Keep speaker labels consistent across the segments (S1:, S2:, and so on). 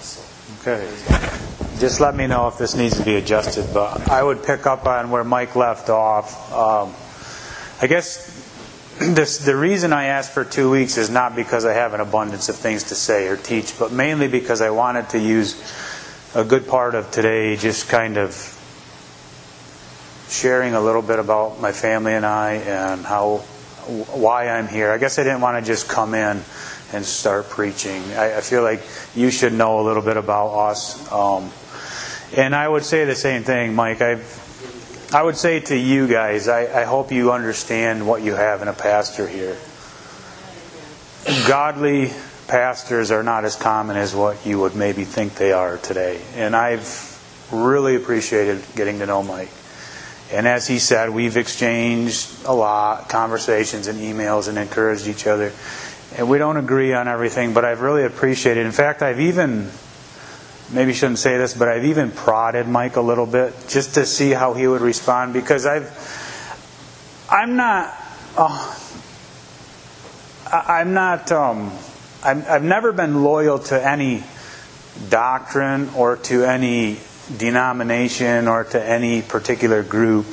S1: Okay. Just let me know if this needs to be adjusted, but I would pick up on where Mike left off. I guess the reason I asked for 2 weeks is not because I have an abundance of things to say or teach, but mainly because I wanted to use a good part of today just kind of sharing a little bit about my family and I and why I'm here. I guess I didn't want to just come in and start preaching. I feel like you should know a little bit about us. And I would say the same thing, Mike. I would say to you guys, I hope you understand what you have in a pastor here. Godly pastors are not as common as what you would maybe think they are today. And I've really appreciated getting to know Mike. And as he said, we've exchanged a lot, conversations and emails, and encouraged each other. And we don't agree on everything, but I've really appreciated. In fact, I've even, maybe shouldn't say this, but I've even prodded Mike a little bit just to see how he would respond, because I've never been loyal to any doctrine or to any denomination or to any particular group.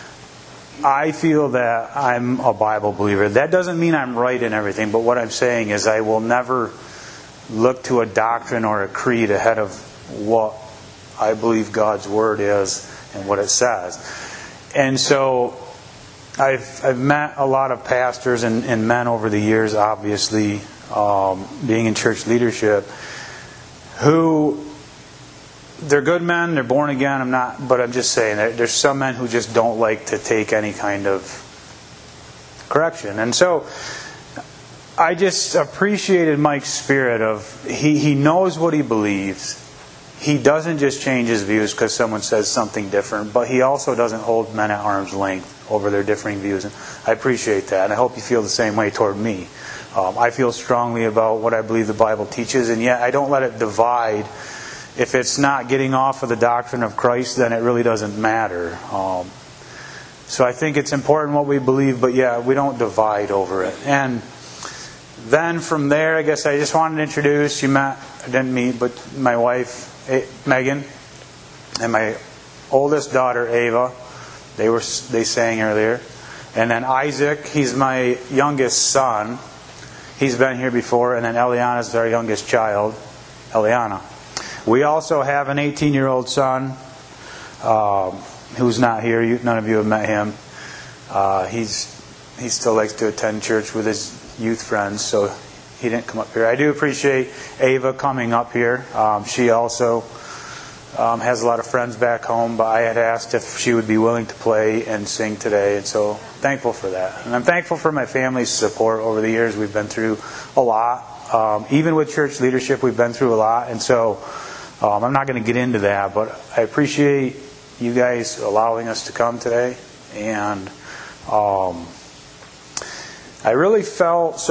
S1: I feel that I'm a Bible believer. That doesn't mean I'm right in everything, but what I'm saying is I will never look to a doctrine or a creed ahead of what I believe God's Word is and what it says. And so I've met a lot of pastors and men over the years, obviously, being in church leadership, who they're good men, they're born again, but I'm just saying there's some men who just don't like to take any kind of correction. And so I just appreciated Mike's spirit of he knows what he believes. He doesn't just change his views because someone says something different, but he also doesn't hold men at arm's length over their differing views. And I appreciate that, and I hope you feel the same way toward me. I feel strongly about what I believe the Bible teaches, and yet I don't let it divide. If it's not getting off of the doctrine of Christ, then it really doesn't matter. So I think it's important what we believe, but yeah, we don't divide over it. And then from there, I guess I just wanted to introduce, I didn't meet, but my wife, Megan, and my oldest daughter, Ava. They sang earlier. And then Isaac, he's my youngest son. He's been here before. And then Eliana's our youngest child, Eliana. We also have an 18-year-old son who's not here. None of you have met him. He still likes to attend church with his youth friends, so he didn't come up here. I do appreciate Ava coming up here. She also has a lot of friends back home, but I had asked if she would be willing to play and sing today, and so thankful for that. And I'm thankful for my family's support over the years. We've been through a lot. Even with church leadership, we've been through a lot, and so I'm not going to get into that, but I appreciate you guys allowing us to come today. And I really felt,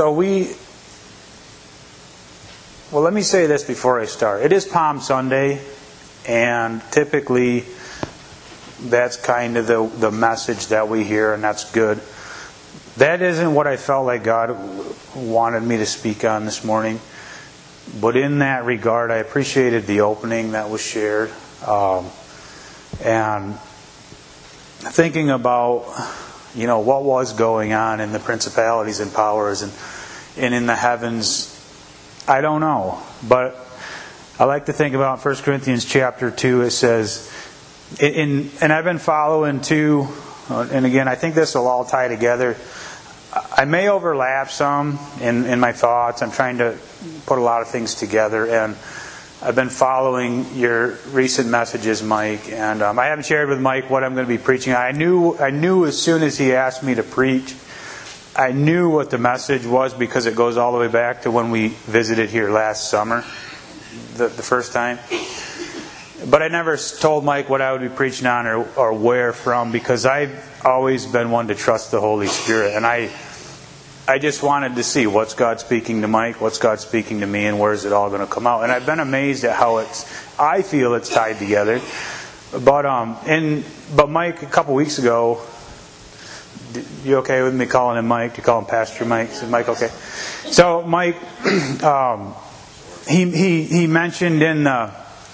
S1: well, let me say this before I start. It is Palm Sunday, and typically that's kind of the message that we hear, and that's good. That isn't what I felt like God wanted me to speak on this morning. But in that regard, I appreciated the opening that was shared. And thinking about, what was going on in the principalities and powers and in the heavens, I don't know. But I like to think about 1 Corinthians chapter 2. It says, and I've been following too, and again, I think this will all tie together. I may overlap some in my thoughts. I'm trying to put a lot of things together, and I've been following your recent messages, Mike, and I haven't shared with Mike what I'm going to be preaching. I knew as soon as he asked me to preach, I knew what the message was because it goes all the way back to when we visited here last summer, the first time. But I never told Mike what I would be preaching on or where from, because I've always been one to trust the Holy Spirit. And I just wanted to see what's God speaking to Mike, what's God speaking to me, and where's it all going to come out. And I've been amazed at how I feel it's tied together. But Mike, a couple weeks ago, you okay with me calling him Mike? Do you call him Pastor Mike? Is Mike okay? So Mike, he mentioned in I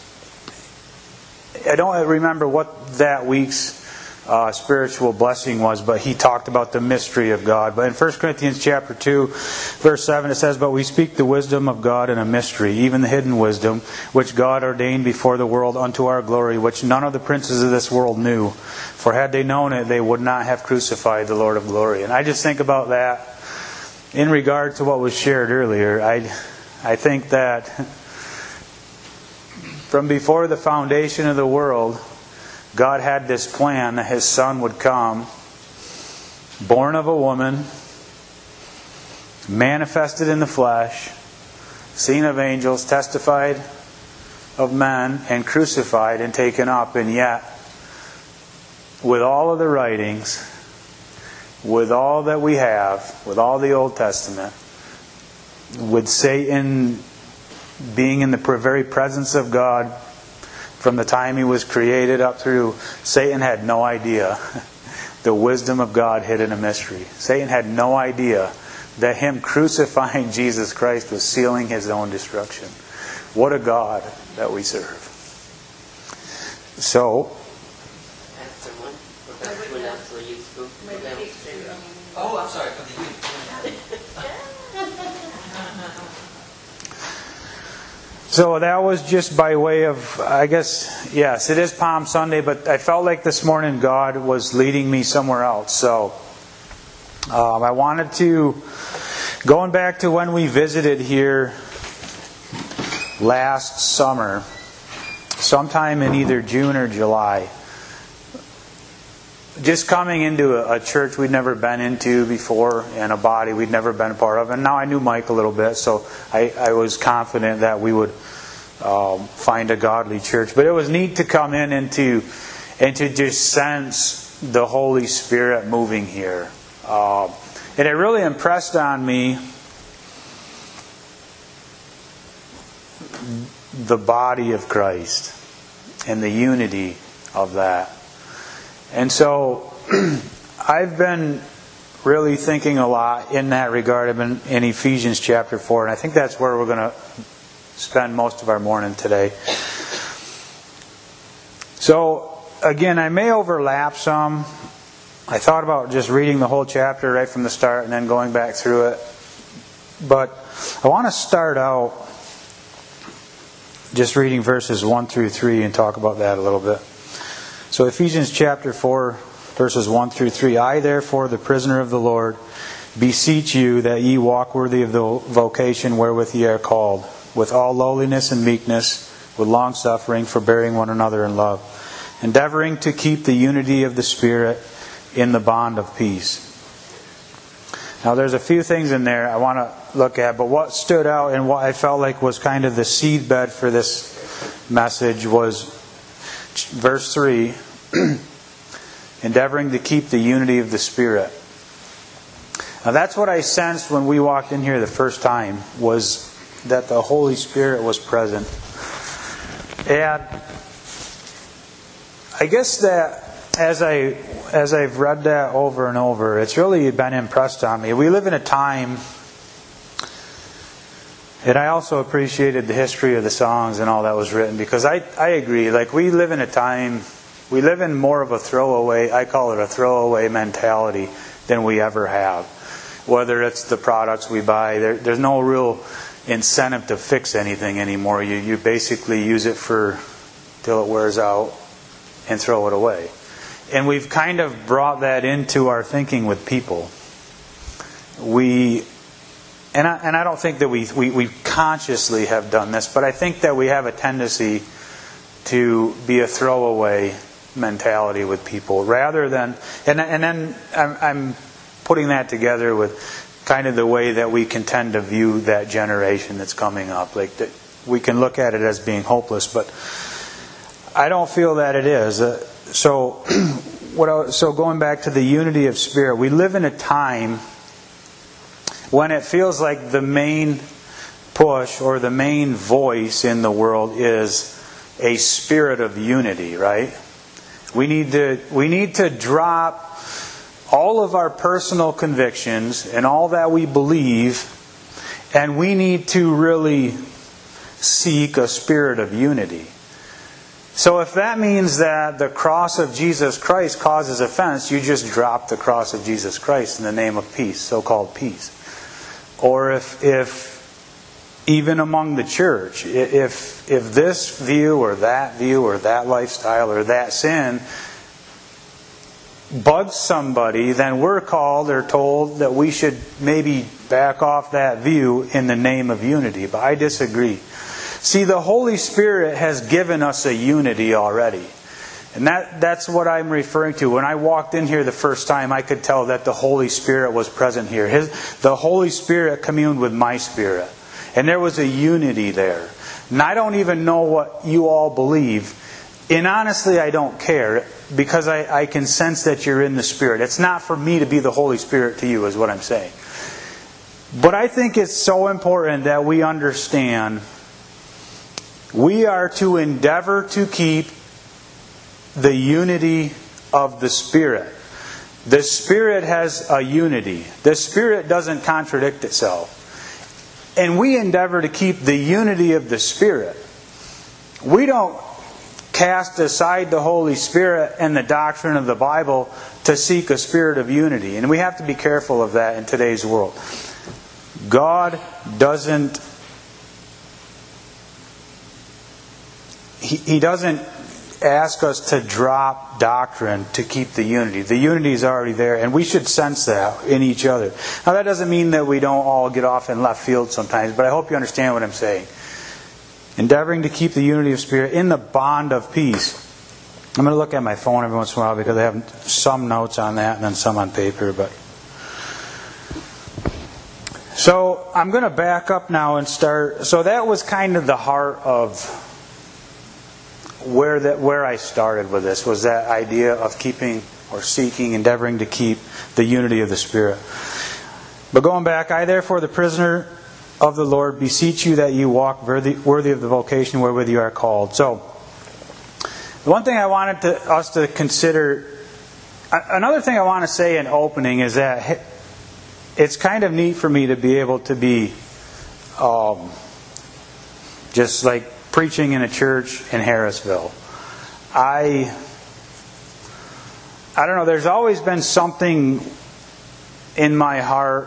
S1: don't remember what that week's spiritual blessing was, but he talked about the mystery of God. But in 1 Corinthians chapter 2, verse 7, it says, "But we speak the wisdom of God in a mystery, even the hidden wisdom, which God ordained before the world unto our glory, which none of the princes of this world knew. For had they known it, they would not have crucified the Lord of glory." And I just think about that in regard to what was shared earlier. I think that from before the foundation of the world, God had this plan that His Son would come, born of a woman, manifested in the flesh, seen of angels, testified of men, and crucified and taken up. And yet, with all of the writings, with all that we have, with all the Old Testament, with Satan being in the very presence of God from the time he was created up through, Satan had no idea the wisdom of God hid in a mystery. Satan had no idea that him crucifying Jesus Christ was sealing his own destruction. What a God that we serve. So,
S2: oh, I'm sorry, for the youth.
S1: So that was just by way of, I guess, yes, it is Palm Sunday, but I felt like this morning God was leading me somewhere else. So I wanted to, going back to when we visited here last summer, sometime in either June or July, just coming into a church we'd never been into before and a body we'd never been a part of. And now I knew Mike a little bit, so I was confident that we would find a godly church. But it was neat to come in and to just sense the Holy Spirit moving here. And it really impressed on me the body of Christ and the unity of that. And so I've been really thinking a lot in that regard. I've been in Ephesians chapter 4, and I think that's where we're going to spend most of our morning today. So, again, I may overlap some. I thought about just reading the whole chapter right from the start and then going back through it. But I want to start out just reading verses 1 through 3 and talk about that a little bit. So Ephesians chapter 4, verses 1 through 3. "I therefore, the prisoner of the Lord, beseech you that ye walk worthy of the vocation wherewith ye are called, with all lowliness and meekness, with longsuffering, forbearing one another in love, endeavoring to keep the unity of the Spirit in the bond of peace." Now there's a few things in there I want to look at, but what stood out and what I felt like was kind of the seedbed for this message was verse 3, endeavoring to keep the unity of the Spirit. Now that's what I sensed when we walked in here the first time, was that the Holy Spirit was present. And I guess that as I've read that over and over, it's really been impressed on me. We live in a time, and I also appreciated the history of the songs and all that was written, because I agree, like we live in a time, we live in more of a throwaway, I call it a throwaway mentality than we ever have. Whether it's the products we buy, there's no real incentive to fix anything anymore. You basically use it till it wears out and throw it away. And we've kind of brought that into our thinking with people. And I don't think that we consciously have done this, but I think that we have a tendency to be a throwaway mentality with people, rather than, and then I'm putting that together with kind of the way that we can tend to view that generation that's coming up. Like that, we can look at it as being hopeless, but I don't feel that it is. So going back to the unity of spirit, we live in a time when it feels like the main push or the main voice in the world is a spirit of unity, right? We need to drop all of our personal convictions and all that we believe, and we need to really seek a spirit of unity. So if that means that the cross of Jesus Christ causes offense, you just drop the cross of Jesus Christ in the name of peace, so-called peace. Or if even among the church, if this view or that lifestyle or that sin bugs somebody, then we're called or told that we should maybe back off that view in the name of unity. But I disagree. See, the Holy Spirit has given us a unity already. And that's what I'm referring to. When I walked in here the first time, I could tell that the Holy Spirit was present here. The Holy Spirit communed with my spirit. And there was a unity there. And I don't even know what you all believe. And honestly, I don't care, because I can sense that you're in the Spirit. It's not for me to be the Holy Spirit to you, is what I'm saying. But I think it's so important that we understand we are to endeavor to keep the unity of the Spirit. The Spirit has a unity. The Spirit doesn't contradict itself. And we endeavor to keep the unity of the Spirit. We don't cast aside the Holy Spirit and the doctrine of the Bible to seek a spirit of unity. And we have to be careful of that in today's world. God doesn't... He doesn't ask us to drop doctrine to keep the unity. The unity is already there, and we should sense that in each other. Now, that doesn't mean that we don't all get off in left field sometimes, but I hope you understand what I'm saying. Endeavoring to keep the unity of spirit in the bond of peace. I'm going to look at my phone every once in a while because I have some notes on that and then some on paper. So I'm going to back up now and start. So that was kind of the heart of where I started with this, was that idea of keeping or seeking, endeavoring to keep the unity of the Spirit. But going back, I therefore, the prisoner of the Lord, beseech you that you walk worthy of the vocation wherewith you are called. So, the one thing I wanted us to consider, another thing I want to say in opening is that it's kind of neat for me to be able to be just like preaching in a church in Harrisville. I don't know, there's always been something in my heart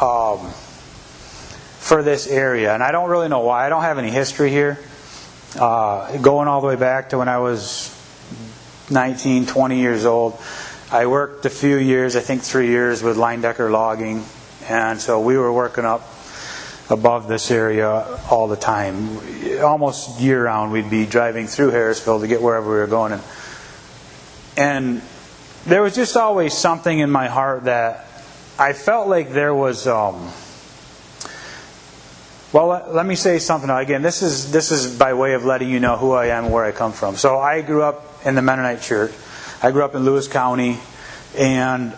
S1: for this area, and I don't really know why. I don't have any history here. Going all the way back to when I was 19, 20 years old, I worked a few years, I think 3 years, with Leindecker Logging, and so we were working up above this area all the time. Almost year-round, we'd be driving through Harrisville to get wherever we were going. And there was just always something in my heart that I felt like there was... Well, let me say something. Again, this is by way of letting you know who I am and where I come from. So I grew up in the Mennonite Church. I grew up in Lewis County, and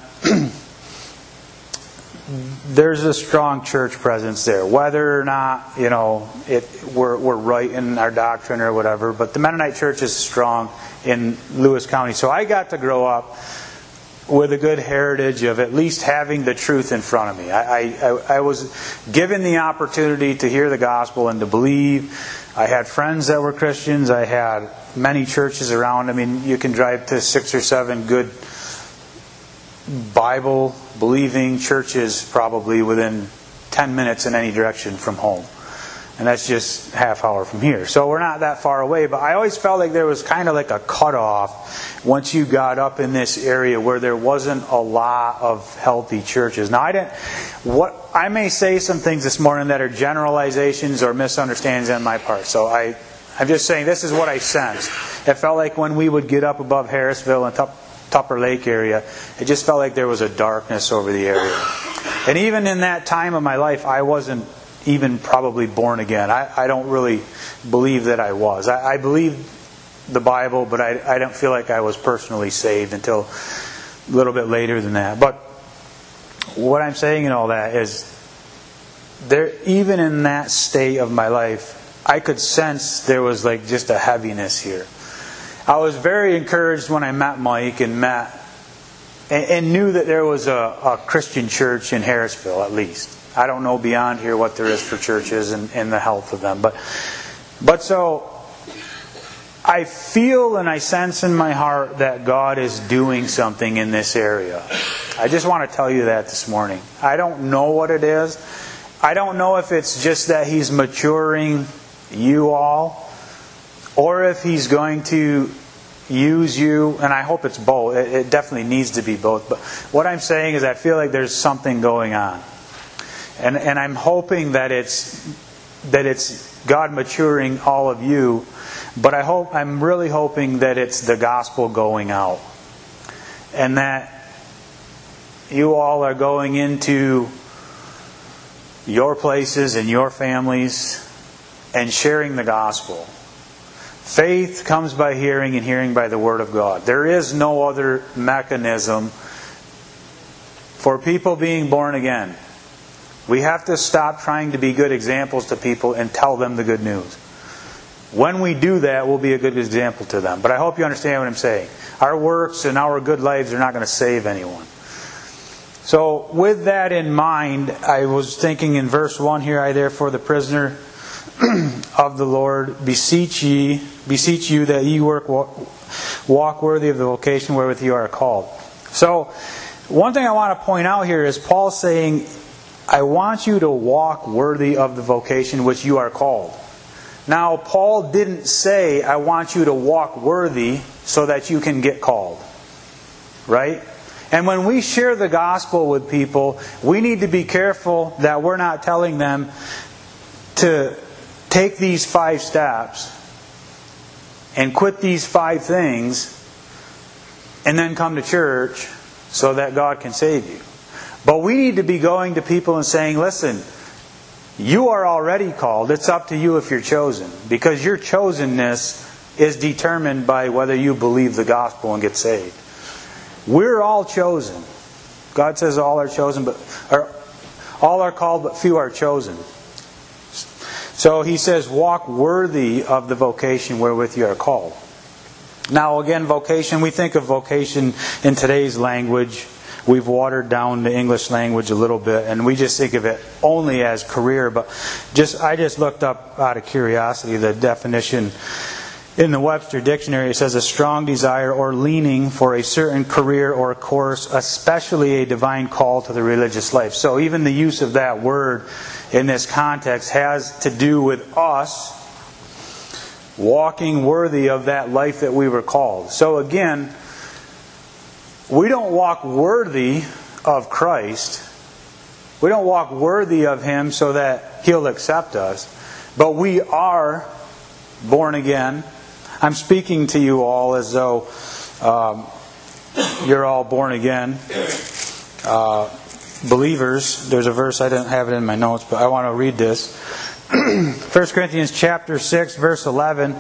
S1: there's a strong church presence there. Whether or not, we're right in our doctrine or whatever, but the Mennonite Church is strong in Lewis County. So I got to grow up with a good heritage of at least having the truth in front of me. I was given the opportunity to hear the gospel and to believe. I had friends that were Christians. I had many churches around. I mean, you can drive to 6 or 7 good Bible-believing churches probably within 10 minutes in any direction from home. And that's just half hour from here. So we're not that far away, but I always felt like there was kind of like a cutoff once you got up in this area where there wasn't a lot of healthy churches. Now, I may say some things this morning that are generalizations or misunderstandings on my part. So I'm just saying this is what I sensed. It felt like when we would get up above Harrisville and Tupper Lake area, it just felt like there was a darkness over the area. And even in that time of my life, I wasn't even probably born again. I don't really believe that I was. I believed the Bible, but I don't feel like I was personally saved until a little bit later than that. But what I'm saying in all that is, there, even in that state of my life, I could sense there was like just a heaviness here. I was very encouraged when I met Mike and knew that there was a Christian church in Harrisville, at least. I don't know beyond here what there is for churches and the health of them. But But so, I feel and I sense in my heart that God is doing something in this area. I just want to tell you that this morning. I don't know what it is. I don't know if it's just that He's maturing you all, or if He's going to use you, and I hope it's both. It definitely needs to be both. But what I'm saying is I feel like there's something going on. And I'm hoping that it's God maturing all of you, but I'm really hoping that it's the gospel going out. And that you all are going into your places and your families and sharing the gospel. Faith comes by hearing, and hearing by the Word of God. There is no other mechanism for people being born again. We have to stop trying to be good examples to people and tell them the good news. When we do that, we'll be a good example to them. But I hope you understand what I'm saying. Our works and our good lives are not going to save anyone. So with that in mind, I was thinking in verse 1 here, I therefore, the prisoner of the Lord, beseech you that ye walk worthy of the vocation wherewith you are called. So, one thing I want to point out here is Paul saying, I want you to walk worthy of the vocation which you are called. Now, Paul didn't say, I want you to walk worthy so that you can get called. Right? And when we share the gospel with people, we need to be careful that we're not telling them to take these 5 steps and quit these 5 things and then come to church so that God can save you. But we need to be going to people and saying, listen, you are already called. It's up to you if you're chosen. Because your chosenness is determined by whether you believe the gospel and get saved. We're all chosen. God says all are chosen, all are called, but few are chosen. So He says, walk worthy of the vocation wherewith you are called. Now again, vocation, we think of vocation in today's language. We've watered down the English language a little bit, and we just think of it only as career. But I just looked up out of curiosity the definition in the Webster Dictionary. It says a strong desire or leaning for a certain career or course, especially a divine call to the religious life. So even the use of that word in this context has to do with us walking worthy of that life that we were called. So again, we don't walk worthy of Christ. We don't walk worthy of Him so that He'll accept us. But we are born again. I'm speaking to you all as though you're all born again believers. There's a verse, I didn't have it in my notes, but I want to read this. 1 Corinthians chapter 6, verse 11.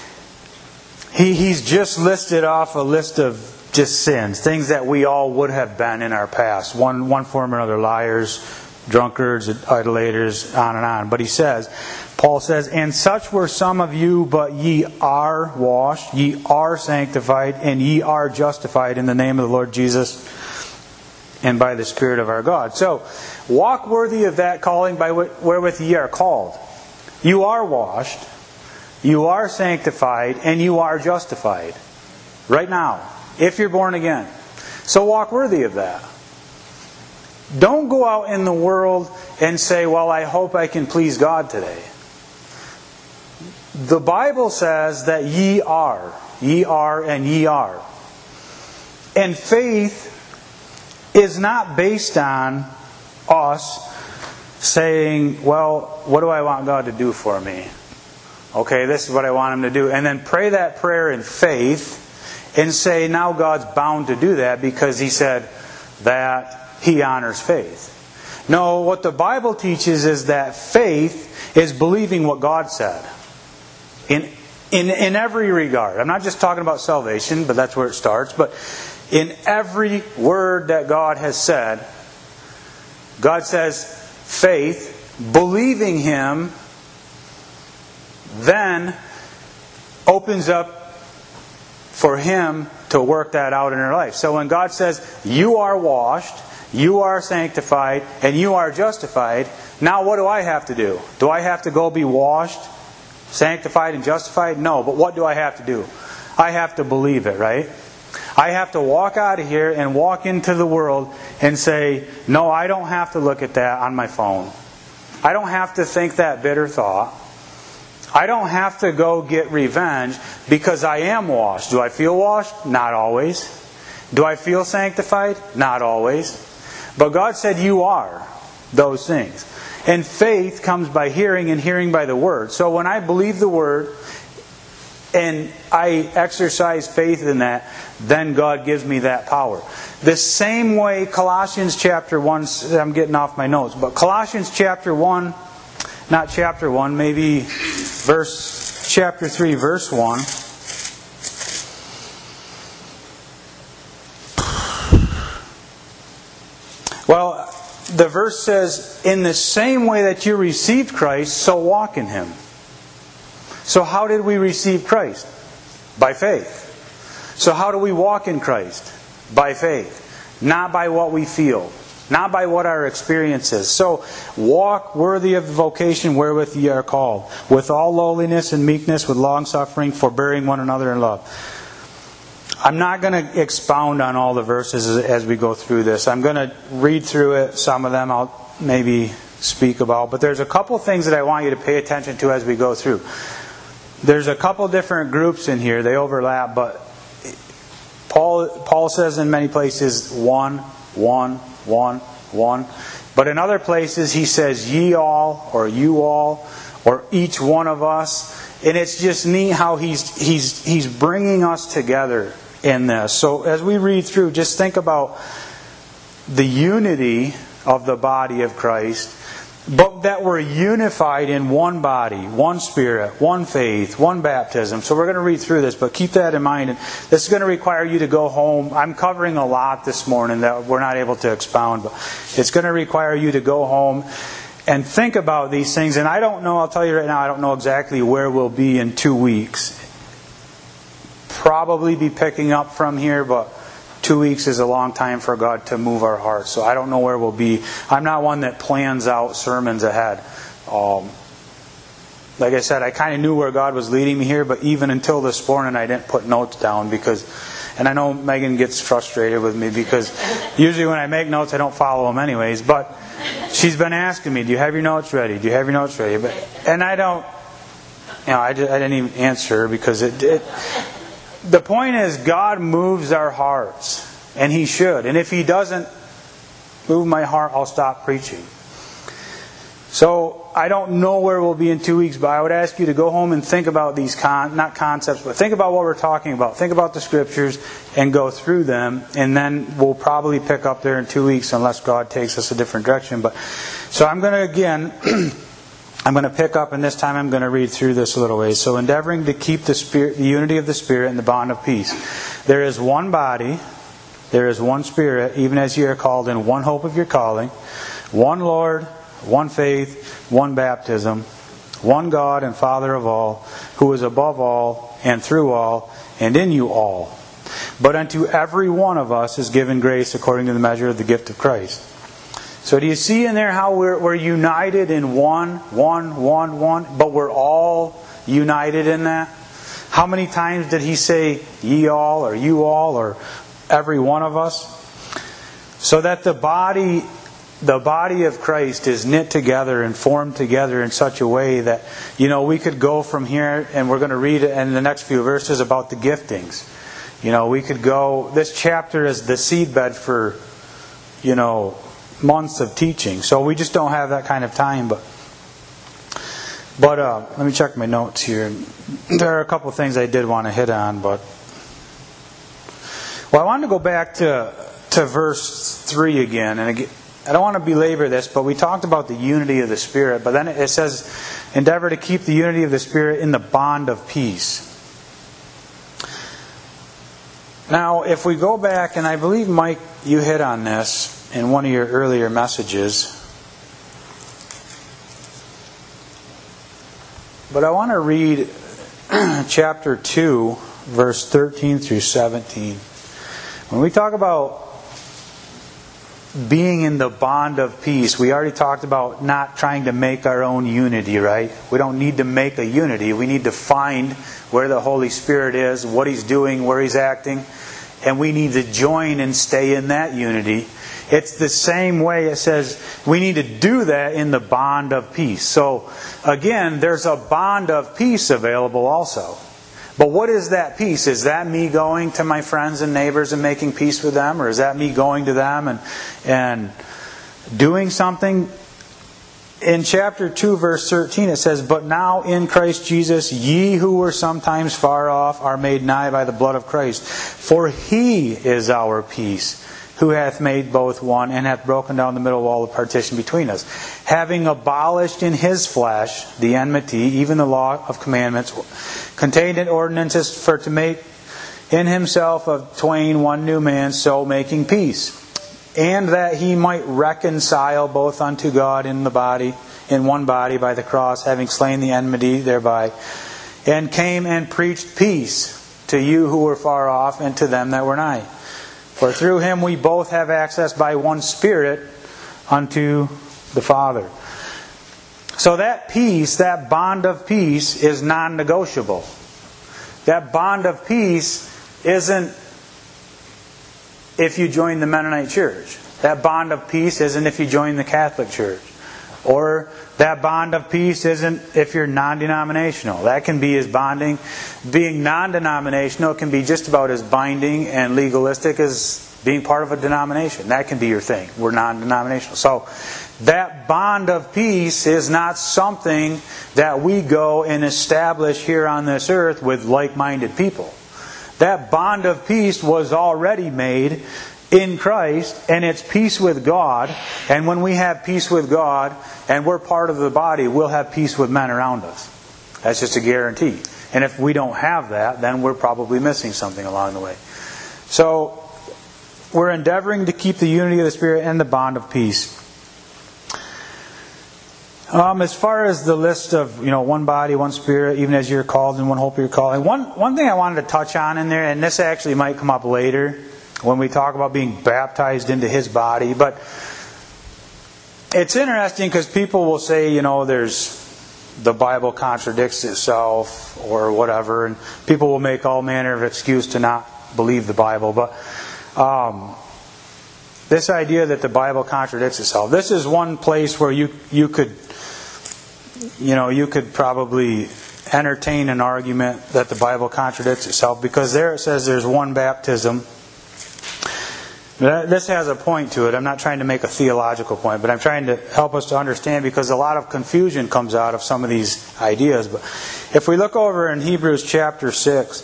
S1: He's just listed off a list of just sins, things that we all would have been in our past. One form or another, liars, drunkards, idolaters, on and on. But Paul says, and such were some of you, but ye are washed, ye are sanctified, and ye are justified in the name of the Lord Jesus and by the Spirit of our God. So, walk worthy of that calling by wherewith ye are called. You are washed, you are sanctified, and you are justified. Right now, if you're born again. So walk worthy of that. Don't go out in the world and say, well, I hope I can please God today. The Bible says that ye are, and ye are. And faith is not based on us saying, well, what do I want God to do for me? Okay, this is what I want Him to do. And then pray that prayer in faith and say, now God's bound to do that because He said that He honors faith. No, what the Bible teaches is that faith is believing what God said. In every regard. I'm not just talking about salvation, but that's where it starts. But in every word that God has said, God says faith, believing Him, then opens up for Him to work that out in our life. So when God says, you are washed, you are sanctified, and you are justified, now what do I have to do? Do I have to go be washed Sanctified and justified? No. But what do I have to do? I have to believe it, right? I have to walk out of here and walk into the world and say, no, I don't have to look at that on my phone. I don't have to think that bitter thought. I don't have to go get revenge because I am washed. Do I feel washed? Not always. Do I feel sanctified? Not always. But God said you are those things. And faith comes by hearing, and hearing by the Word. So when I believe the Word and I exercise faith in that, then God gives me that power. The same way Colossians chapter 1, I'm getting off my notes, but Colossians chapter 1, not chapter 1, maybe chapter 3, verse 1. Well, the verse says, in the same way that you received Christ, so walk in Him. So how did we receive Christ? By faith. So how do we walk in Christ? By faith. Not by what we feel. Not by what our experience is. So walk worthy of the vocation wherewith ye are called, with all lowliness and meekness, with long suffering, forbearing one another in love. I'm not going to expound on all the verses as we go through this. I'm going to read through it. Some of them I'll maybe speak about. But there's a couple things that I want you to pay attention to as we go through. There's a couple different groups in here. They overlap. But Paul says in many places, one. But in other places he says, ye all, or you all, or each one of us. And it's just neat how he's bringing us together in this. So as we read through, just think about the unity of the body of Christ, but that we're unified in one body, one Spirit, one faith, one baptism. So we're going to read through this, but keep that in mind. And this is going to require you to go home. I'm covering a lot this morning that we're not able to expound, but it's going to require you to go home and think about these things. And I don't know, I'll tell you right now, I don't know exactly where we'll be in 2 weeks. Probably be picking up from here, but 2 weeks is a long time for God to move our hearts. So I don't know where we'll be. I'm not one that plans out sermons ahead. Like I said, I kind of knew where God was leading me here, but even until this morning I didn't put notes down because, and I know Megan gets frustrated with me because usually when I make notes I don't follow them anyways, but she's been asking me, do you have your notes ready? Do you have your notes ready? And I don't, I didn't even answer because the point is God moves our hearts, and He should. And if He doesn't move my heart, I'll stop preaching. So I don't know where we'll be in 2 weeks, but I would ask you to go home and think about these, not concepts, but think about what we're talking about. Think about the Scriptures and go through them, and then we'll probably pick up there in 2 weeks unless God takes us a different direction. But so I'm going to, again, I'm going to pick up, and this time I'm going to read through this a little ways. So endeavoring to keep the unity of the Spirit and the bond of peace. There is one body, there is one Spirit, even as ye are called in one hope of your calling, one Lord, one faith, one baptism, one God and Father of all, who is above all, and through all, and in you all. But unto every one of us is given grace according to the measure of the gift of Christ. So do you see in there how we're united in one, but we're all united in that? How many times did he say ye all, or you all, or every one of us? So that the body of Christ is knit together and formed together in such a way that, we could go from here, and we're going to read in the next few verses about the giftings. We could go, this chapter is the seedbed for, months of teaching. So we just don't have that kind of time. But let me check my notes here. There are a couple of things I did want to hit on, but I wanted to go back to verse 3 again. And again, I don't want to belabor this, but we talked about the unity of the Spirit. But then it says, endeavor to keep the unity of the Spirit in the bond of peace. Now, if we go back, and I believe, Mike, you hit on this in one of your earlier messages. But I want to read chapter 2, verse 13 through 17. When we talk about being in the bond of peace. We already talked about not trying to make our own unity, right? We don't need to make a unity. We need to find where the Holy Spirit is, what He's doing, where He's acting, and we need to join and stay in that unity. It's the same way it says we need to do that in the bond of peace. So, again, there's a bond of peace available also. But what is that peace? Is that me going to my friends and neighbors and making peace with them? Or is that me going to them and doing something? In chapter 2, verse 13, it says, "But now in Christ Jesus, ye who were sometimes far off are made nigh by the blood of Christ. For He is our peace, who hath made both one, and hath broken down the middle wall of partition between us, having abolished in His flesh the enmity, even the law of commandments contained in ordinances, for to make in Himself of twain one new man, so making peace. And that He might reconcile both unto God in one body by the cross, having slain the enmity thereby, and came and preached peace to you who were far off, and to them that were nigh. For through Him we both have access by one Spirit unto the Father." So that peace, that bond of peace, is non-negotiable. That bond of peace isn't if you join the Mennonite Church. That bond of peace isn't if you join the Catholic Church. Or that bond of peace isn't if you're non-denominational. That can be as bonding. Being non-denominational can be just about as binding and legalistic as being part of a denomination. That can be your thing. We're non-denominational. So that bond of peace is not something that we go and establish here on this earth with like-minded people. That bond of peace was already made in Christ, and it's peace with God. And when we have peace with God, and we're part of the body, we'll have peace with men around us. That's just a guarantee. And if we don't have that, then we're probably missing something along the way. So, we're endeavoring to keep the unity of the Spirit and the bond of peace. As far as the list of, one body, one Spirit, even as you're called, and one hope you're called. And one thing I wanted to touch on in there, and this actually might come up later when we talk about being baptized into His body, but it's interesting because people will say, the Bible contradicts itself or whatever, and people will make all manner of excuse to not believe the Bible. But this idea that the Bible contradicts itself, this is one place where you could probably entertain an argument that the Bible contradicts itself, because there it says there's one baptism. This has a point to it. I'm not trying to make a theological point, but I'm trying to help us to understand, because a lot of confusion comes out of some of these ideas. But if we look over in Hebrews chapter 6,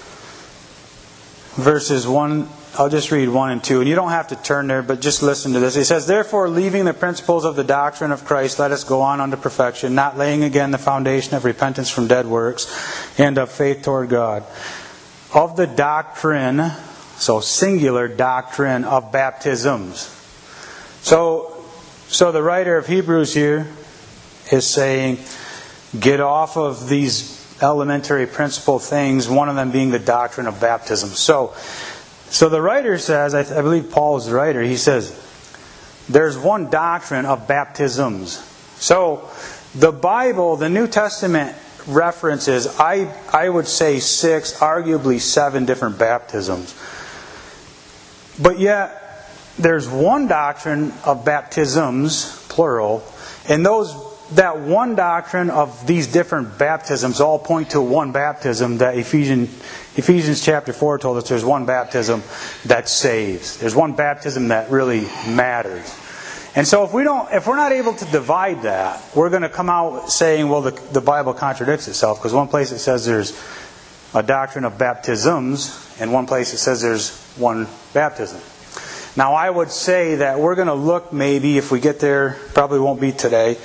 S1: verses 1, I'll just read 1 and 2. And you don't have to turn there, but just listen to this. It says, "Therefore, leaving the principles of the doctrine of Christ, let us go on unto perfection, not laying again the foundation of repentance from dead works, and of faith toward God. Of the doctrine," so singular doctrine, "of baptisms." So the writer of Hebrews here is saying, get off of these elementary principle things, one of them being the doctrine of baptism. So the writer says, I believe Paul is the writer, he says, there's one doctrine of baptisms. So the Bible, the New Testament references, I would say 6, arguably 7 different baptisms. But yet, there's one doctrine of baptisms, plural, and that one doctrine of these different baptisms all point to one baptism that Ephesians chapter 4 told us there's one baptism that saves. There's one baptism that really matters. And so if we're not able to divide that, we're going to come out saying, well, the Bible contradicts itself, because one place it says there's a doctrine of baptisms, and one place it says there's one baptism. Now I would say that we're going to look, maybe if we get there, probably won't be today,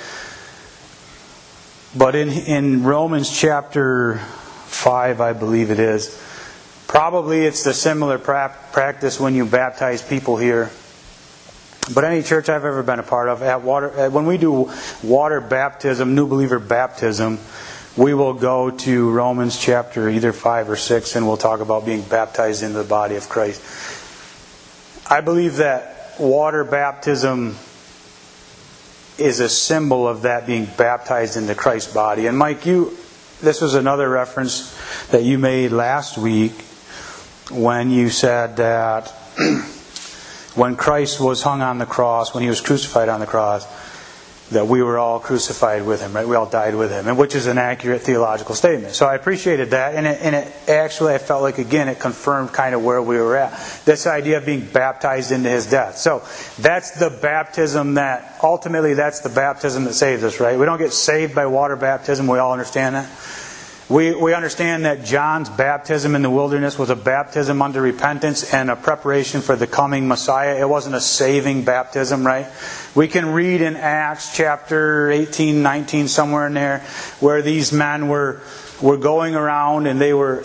S1: but in Romans chapter 5, I believe it is, probably it's the similar practice when you baptize people here. But any church I've ever been a part of, when we do water baptism, new believer baptism, we will go to Romans chapter either 5 or 6, and we'll talk about being baptized into the body of Christ. I believe that water baptism is a symbol of that being baptized into Christ's body. And Mike, this was another reference that you made last week when you said that when Christ was hung on the cross, when He was crucified on the cross, that we were all crucified with Him, right? We all died with Him, and which is an accurate theological statement. So I appreciated that, and it actually, I felt like, again, it confirmed kind of where we were at. This idea of being baptized into His death. So that's the baptism ultimately that's the baptism that saves us, right? We don't get saved by water baptism. We all understand that. We understand that John's baptism in the wilderness was a baptism unto repentance and a preparation for the coming Messiah. It wasn't a saving baptism, right? We can read in Acts chapter 18, 19, somewhere in there, where these men were going around and they were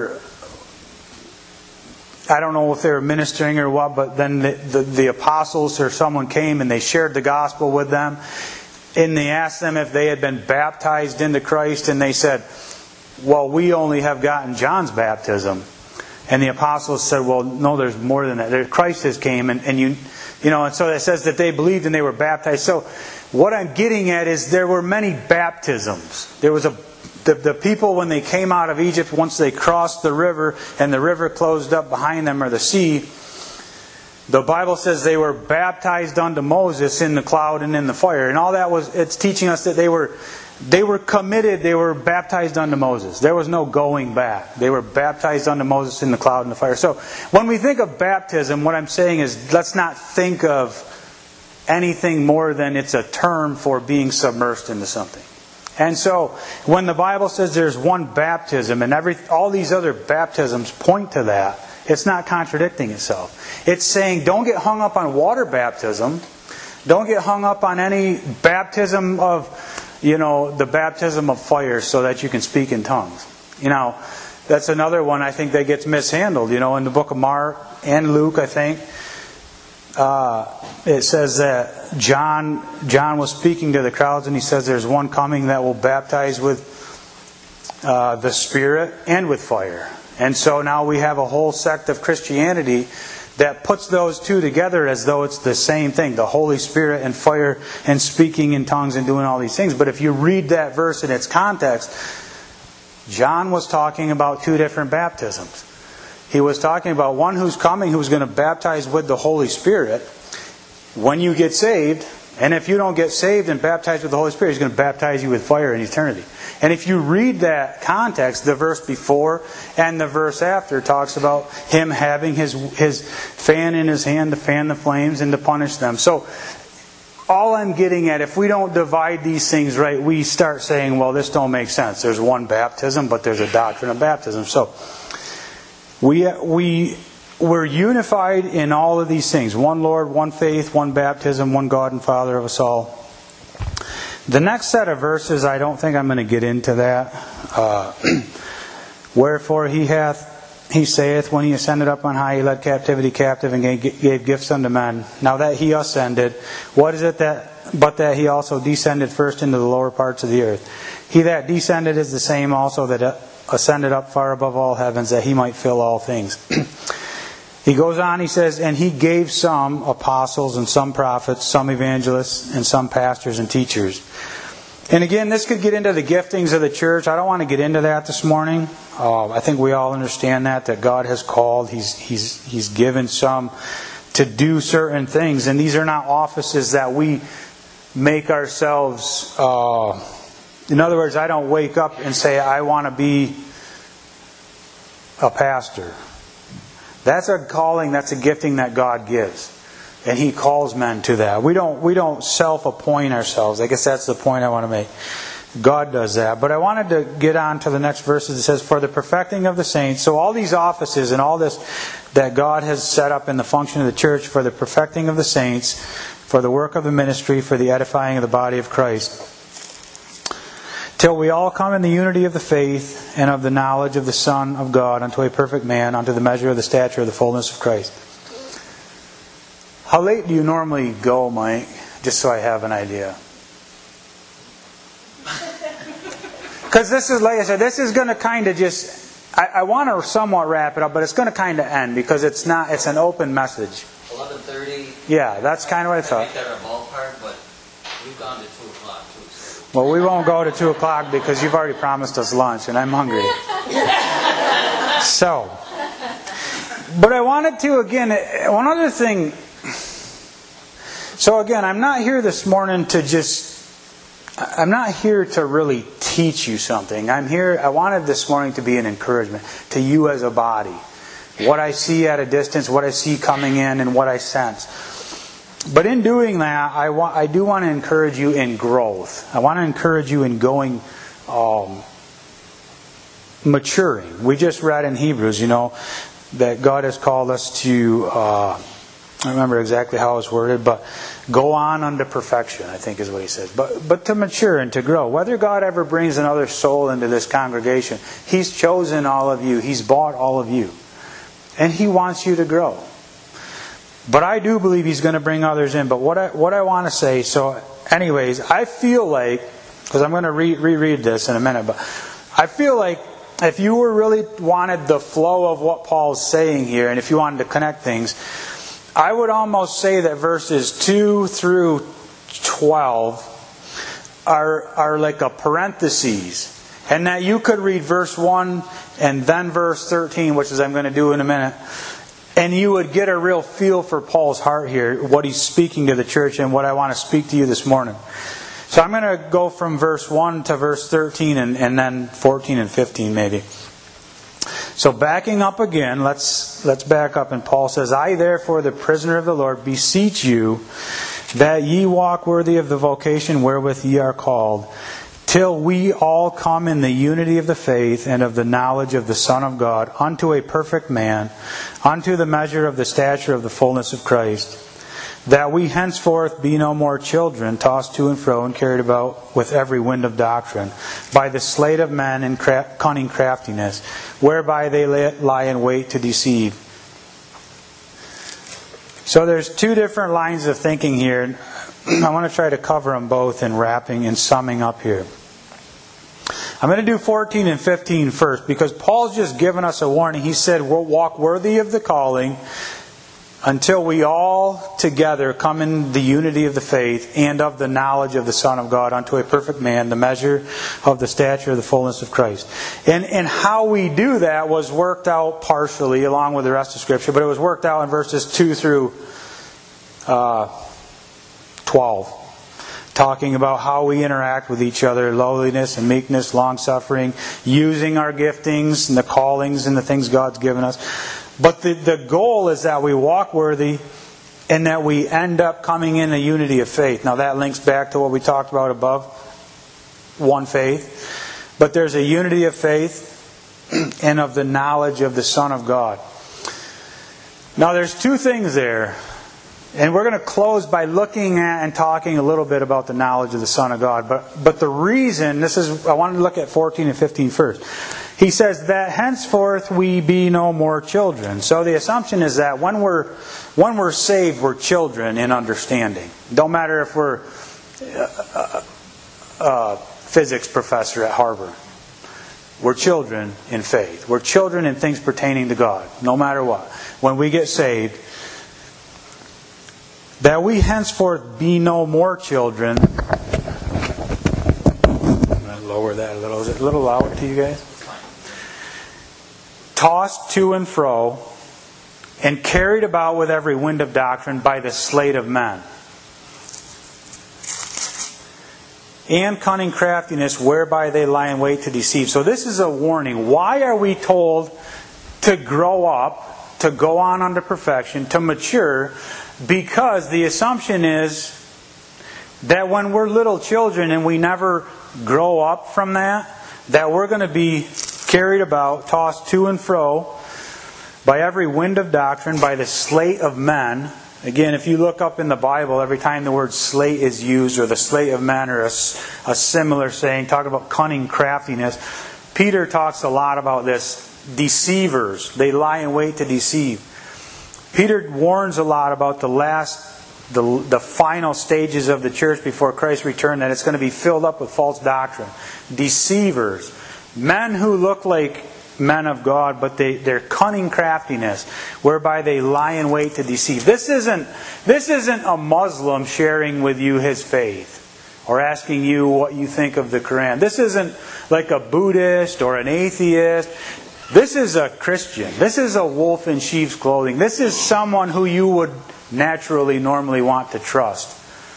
S1: I don't know if they were ministering or what, but then the apostles or someone came and they shared the gospel with them. And they asked them if they had been baptized into Christ, and they said, well, we only have gotten John's baptism. And the apostles said, well, no, there's more than that. Christ has came, and so it says that they believed and they were baptized. So what I'm getting at is there were many baptisms. There was the people, when they came out of Egypt, once they crossed the river and the river closed up behind them, or the sea, the Bible says they were baptized unto Moses in the cloud and in the fire. And all that it's teaching us that they were committed, they were baptized unto Moses. There was no going back. They were baptized unto Moses in the cloud and the fire. So when we think of baptism, what I'm saying is, let's not think of anything more than it's a term for being submersed into something. And so when the Bible says there's one baptism and all these other baptisms point to that, it's not contradicting itself. It's saying, don't get hung up on water baptism. Don't get hung up on any baptism of, the baptism of fire so that you can speak in tongues. That's another one I think that gets mishandled. In the book of Mark and Luke, I think, it says that John was speaking to the crowds, and he says there's one coming that will baptize with the Spirit and with fire. And so now we have a whole sect of Christianity that puts those two together as though it's the same thing, the Holy Spirit and fire and speaking in tongues and doing all these things. But if you read that verse in its context, John was talking about two different baptisms. He was talking about one who's coming, who's going to baptize with the Holy Spirit when you get saved. And if you don't get saved and baptized with the Holy Spirit, He's going to baptize you with fire in eternity. And if you read that context, the verse before and the verse after talks about Him having His fan in His hand to fan the flames and to punish them. So all I'm getting at, if we don't divide these things right, we start saying, well, this don't make sense. There's one baptism, but there's a doctrine of baptism. So we're unified in all of these things. One Lord, one faith, one baptism, one God and Father of us all. The next set of verses, I don't think I'm going to get into that. Wherefore he saith, when He ascended up on high, He led captivity captive and gave gifts unto men. Now that He ascended, what is it but that He also descended first into the lower parts of the earth? He that descended is the same also that ascended up far above all heavens, that He might fill all things. He goes on, he says, and He gave some apostles and some prophets, some evangelists, and some pastors and teachers. And again, this could get into the giftings of the church. I don't want to get into that this morning. I think we all understand that God has called. He's given some to do certain things. And these are not offices that we make ourselves... in other words, I don't wake up and say, I want to be a pastor. That's a calling, that's a gifting that God gives. And He calls men to that. We don't self-appoint ourselves. I guess that's the point I want to make. God does that. But I wanted to get on to the next verses. It says, for the perfecting of the saints. So all these offices and all this that God has set up in the function of the church, for the perfecting of the saints, for the work of the ministry, for the edifying of the body of Christ, till we all come in the unity of the faith and of the knowledge of the Son of God, unto a perfect man, unto the measure of the stature of the fullness of Christ. How late do you normally go, Mike? Just so I have an idea. Because this is, like I said, this is going to kind of just... I want to somewhat wrap it up, but it's going to kind of end because it's an open message.
S2: 11:30.
S1: Yeah, that's kind of what I thought.
S2: I think they're a ballpark, but we've gone to 2 o'clock too. So.
S1: Well, we won't go to 2 o'clock because you've already promised us lunch, and I'm hungry. So, but I wanted to, again, one other thing. So again, I'm not here this morning I'm not here to really teach you something. I wanted this morning to be an encouragement to you as a body. What I see at a distance, what I see coming in, and what I sense. But in doing that, I do want to encourage you in growth. I want to encourage you in going, maturing. We just read in Hebrews, that God has called us to, I don't remember exactly how it was worded, but go on unto perfection, I think is what he says. But to mature and to grow. Whether God ever brings another soul into this congregation, He's chosen all of you. He's bought all of you. And He wants you to grow. But I do believe He's going to bring others in. But what I want to say, so anyways, I feel like, because I'm going to reread this in a minute, but I feel like if you really wanted the flow of what Paul's saying here, and if you wanted to connect things, I would almost say that verses 2 through 12 are like a parenthesis. And that you could read verse 1 and then verse 13, which is I'm going to do in a minute. And you would get a real feel for Paul's heart here, what he's speaking to the church and what I want to speak to you this morning. So I'm going to go from verse 1 to verse 13 and then 14 and 15 maybe. So backing up again, let's back up. And Paul says, I therefore, the prisoner of the Lord, beseech you that ye walk worthy of the vocation wherewith ye are called, till we all come in the unity of the faith and of the knowledge of the Son of God, unto a perfect man, unto the measure of the stature of the fullness of Christ, that we henceforth be no more children, tossed to and fro and carried about with every wind of doctrine, by the sleight of men and cunning craftiness, whereby they lie in wait to deceive. So there's two different lines of thinking here. I want to try to cover them both in wrapping and summing up here. I'm going to do 14 and 15 first, because Paul's just given us a warning. He said, we'll walk worthy of the calling until we all together come in the unity of the faith and of the knowledge of the Son of God, unto a perfect man, the measure of the stature of the fullness of Christ. And how we do that was worked out partially along with the rest of Scripture, but it was worked out in verses 2 through 12. Talking about how we interact with each other, lowliness and meekness, long-suffering, using our giftings and the callings and the things God's given us. But the goal is that we walk worthy and that we end up coming in a unity of faith. Now that links back to what we talked about above, one faith. But there's a unity of faith and of the knowledge of the Son of God. Now there's two things there. And we're going to close by looking at and talking a little bit about the knowledge of the Son of God. But the reason, I wanted to look at 14 and 15 first. He says that henceforth we be no more children. So the assumption is that when we're saved, we're children in understanding. Don't matter if we're a physics professor at Harvard. We're children in faith. We're children in things pertaining to God, no matter what. When we get saved, that we henceforth be no more children. I'm going to lower that a little. Is it a little loud to you guys? Tossed to and fro and carried about with every wind of doctrine by the sleight of men, and cunning craftiness whereby they lie in wait to deceive. So this is a warning. Why are we told to grow up, to go on unto perfection, to mature? Because the assumption is that when we're little children and we never grow up from that we're going to be carried about, tossed to and fro by every wind of doctrine, by the sleight of men. Again, if you look up in the Bible, every time the word sleight is used, or the sleight of men, or a similar saying, talk about cunning craftiness, Peter talks a lot about this. Deceivers, they lie in wait to deceive. Peter warns a lot about the final stages of the church before Christ's return, that it's going to be filled up with false doctrine. Deceivers. Men who look like men of God, but their cunning craftiness, whereby they lie in wait to deceive. This isn't a Muslim sharing with you his faith or asking you what you think of the Quran. This isn't like a Buddhist or an atheist. This is a Christian. This is a wolf in sheep's clothing. This is someone who you would normally want to trust.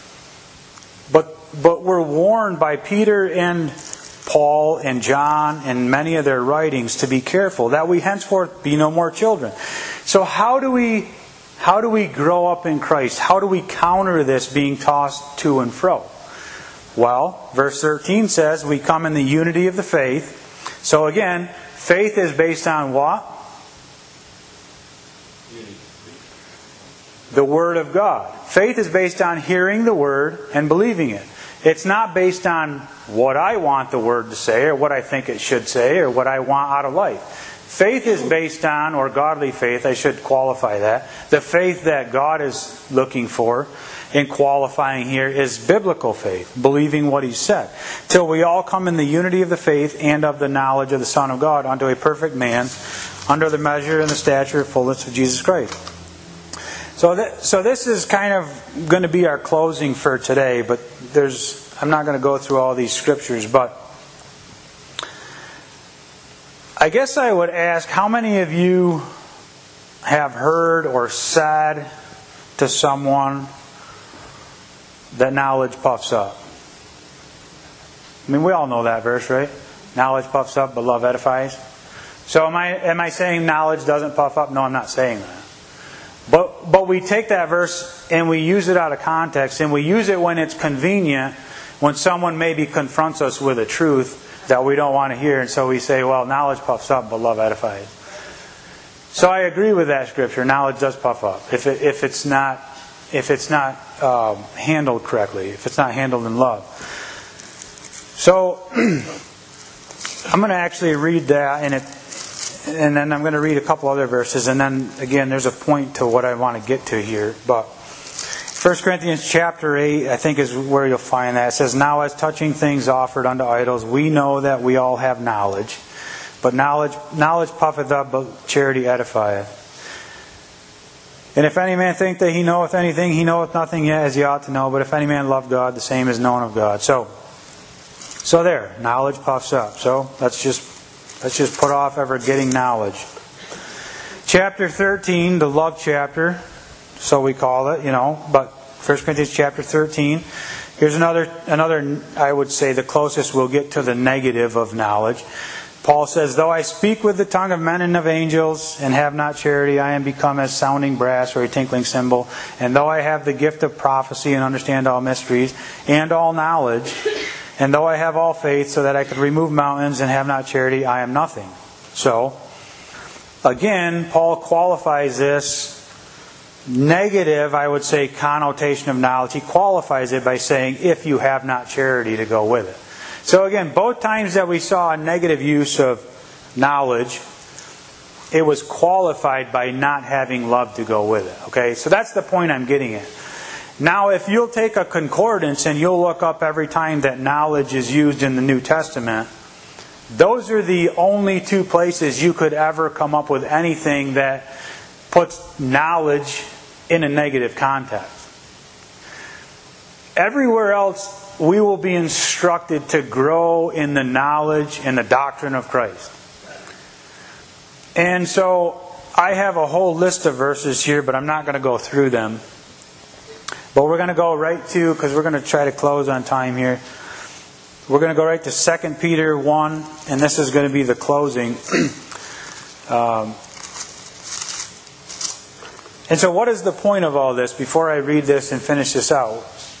S1: But we're warned by Peter and Paul and John and many of their writings to be careful, that we henceforth be no more children. So how do we grow up in Christ? How do we counter this being tossed to and fro? Well, verse 13 says we come in the unity of the faith. So again, faith is based on what? The Word of God. Faith is based on hearing the Word and believing it. It's not based on what I want the Word to say or what I think it should say or what I want out of life. Faith is based on, or godly faith, I should qualify that, the faith that God is looking for in qualifying here is biblical faith, believing what He said. Till we all come in the unity of the faith and of the knowledge of the Son of God, unto a perfect man, under the measure and the stature of fullness of Jesus Christ. So this is kind of going to be our closing for today, but I'm not going to go through all these scriptures, but I guess I would ask, how many of you have heard or said to someone that knowledge puffs up? I mean, we all know that verse, right? Knowledge puffs up, but love edifies. So am I saying knowledge doesn't puff up? No, I'm not saying that. But we take that verse and we use it out of context, and we use it when it's convenient, when someone maybe confronts us with a truth that we don't want to hear, and so we say, well, knowledge puffs up, but love edifies. So I agree with that scripture. Knowledge does puff up if it's not handled correctly, if it's not handled in love. So I'm going to actually read that, and then I'm going to read a couple other verses, and then again, there's a point to what I want to get to here. But 1 Corinthians chapter 8, I think, is where you'll find that. It says, now as touching things offered unto idols, we know that we all have knowledge. But knowledge puffeth up, but charity edifieth. And if any man think that he knoweth anything, he knoweth nothing yet as he ought to know. But if any man love God, the same is known of God. So there, knowledge puffs up. So let's just put off ever getting knowledge. Chapter 13, the love chapter, so we call it, but 1 Corinthians chapter 13. Here's another, I would say, the closest we'll get to the negative of knowledge. Paul says, though I speak with the tongue of men and of angels and have not charity, I am become as sounding brass or a tinkling cymbal. And though I have the gift of prophecy and understand all mysteries and all knowledge, and though I have all faith so that I could remove mountains and have not charity, I am nothing. So, again, Paul qualifies this negative, I would say, connotation of knowledge. He qualifies it by saying, if you have not charity to go with it. So again, both times that we saw a negative use of knowledge, it was qualified by not having love to go with it. Okay, so that's the point I'm getting at. Now, if you'll take a concordance and you'll look up every time that knowledge is used in the New Testament, those are the only two places you could ever come up with anything that puts knowledge in a negative context. Everywhere else, we will be instructed to grow in the knowledge and the doctrine of Christ. And so, I have a whole list of verses here, but I'm not going to go through them. But we're going to go right to, because we're going to try to close on time here. We're going to go right to 2 Peter 1, and this is going to be the closing. And so what is the point of all this before I read this and finish this out?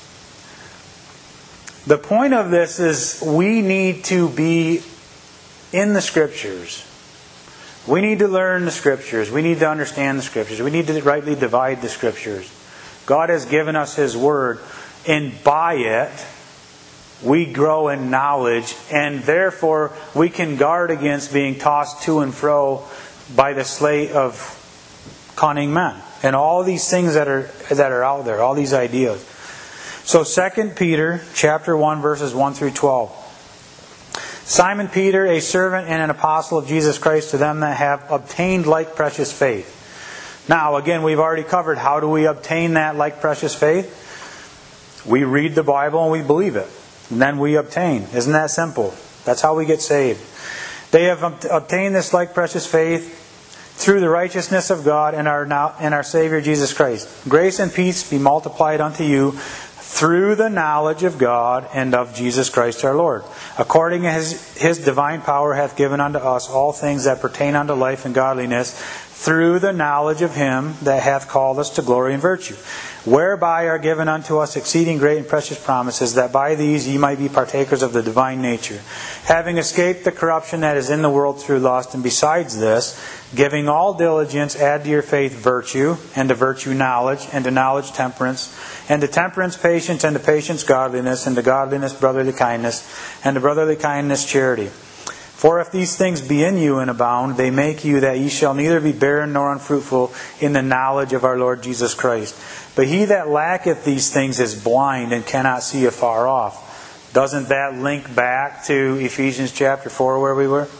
S1: The point of this is we need to be in the Scriptures. We need to learn the Scriptures. We need to understand the Scriptures. We need to rightly divide the Scriptures. God has given us His Word, and by it, we grow in knowledge, and therefore we can guard against being tossed to and fro by the sleight of cunning men. And all these things that are out there, all these ideas. So 2 Peter chapter 1, verses 1 through 12. Simon Peter, a servant and an apostle of Jesus Christ, to them that have obtained like precious faith. Now, again, we've already covered how do we obtain that like precious faith? We read the Bible and we believe it. And then we obtain. Isn't that simple? That's how we get saved. They have obtained this like precious faith through the righteousness of God and our Savior Jesus Christ. Grace and peace be multiplied unto you through the knowledge of God and of Jesus Christ our Lord. According as His divine power hath given unto us all things that pertain unto life and godliness, through the knowledge of Him that hath called us to glory and virtue, whereby are given unto us exceeding great and precious promises, that by these ye might be partakers of the divine nature, having escaped the corruption that is in the world through lust, and besides this, giving all diligence, add to your faith virtue, and to virtue knowledge, and to knowledge temperance, and to temperance patience, and to patience godliness, and to godliness brotherly kindness, and to brotherly kindness charity. For if these things be in you and abound, they make you that ye shall neither be barren nor unfruitful in the knowledge of our Lord Jesus Christ. But he that lacketh these things is blind and cannot see afar off. Doesn't that link back to Ephesians chapter 4 where we were?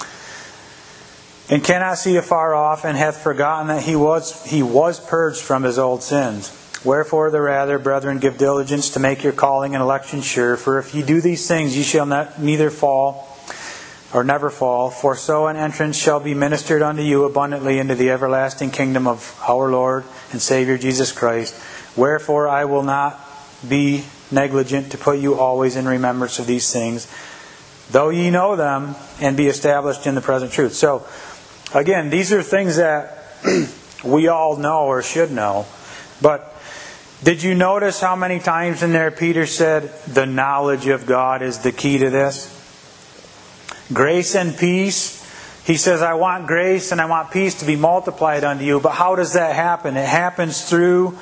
S1: And cannot see afar off, and hath forgotten that he was purged from his old sins. Wherefore the rather, brethren, give diligence to make your calling and election sure. For if ye do these things, ye shall neither fall or never fall. For so an entrance shall be ministered unto you abundantly into the everlasting kingdom of our Lord and Savior Jesus Christ. Wherefore I will not be negligent to put you always in remembrance of these things, though ye know them, and be established in the present truth. So, again, these are things that we all know or should know. But did you notice how many times in there Peter said the knowledge of God is the key to this? Grace and peace. He says, I want grace and I want peace to be multiplied unto you. But how does that happen? It happens through